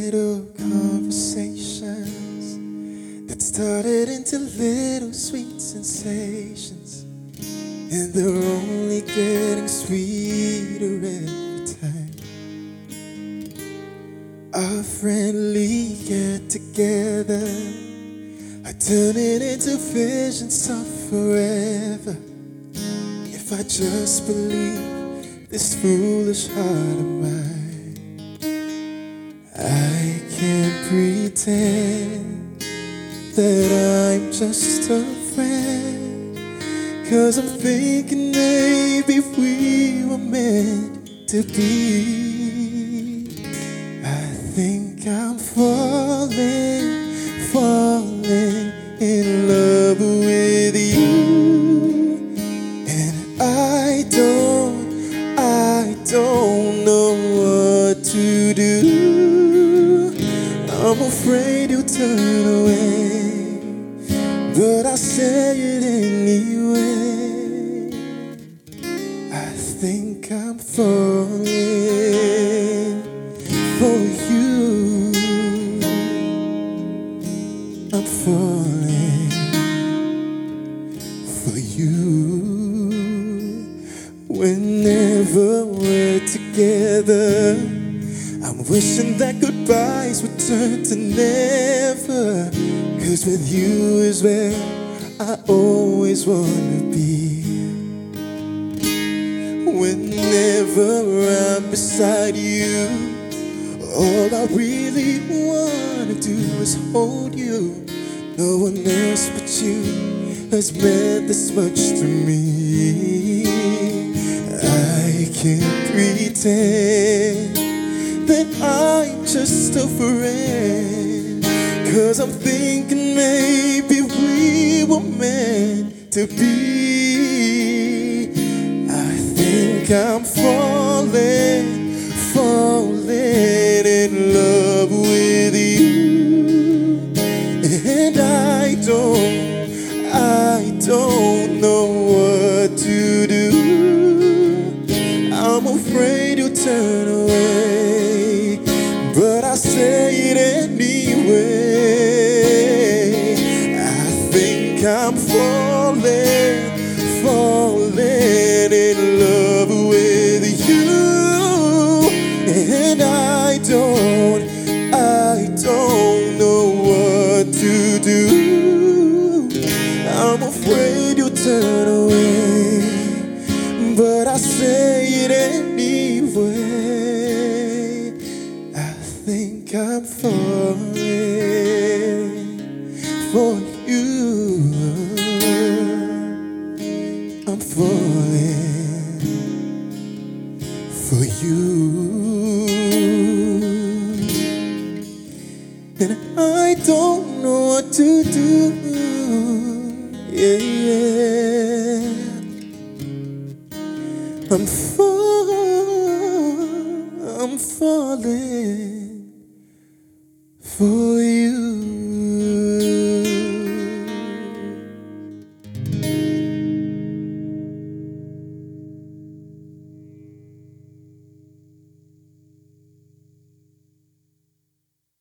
little conversations that started into little sweet sensations, and they're only getting sweeter every time. Our friendly get-together, I turn it into visions of forever. If I just believe this foolish heart of mine, I can't pretend that I'm just a friend, 'cause I'm thinking maybe we were meant to be. I think I'm falling in love with you, and I don't know what to do. I'm afraid you'll turn away, but I'll say it anyway. I think I'm falling for you. I'm falling for you. Whenever we're together, I'm wishing that goodbyes would turn to never, 'cause with you is where I always wanna be. Whenever I'm beside you, all I really wanna do is hold you. No one else but you has meant this much to me. I can't pretend that I'm just a friend, 'cause I'm thinking maybe we were meant to be. I think I'm falling in love with you, and I don't know what to do. I'm afraid you'll turn away, but I say it anyway. I think I'm falling in love with you, and I don't know what to do. I'm afraid you'll turn away, but I say it anyway. I think I'm falling for you. I'm falling for you, and I don't know what to do. Yeah. I'm falling for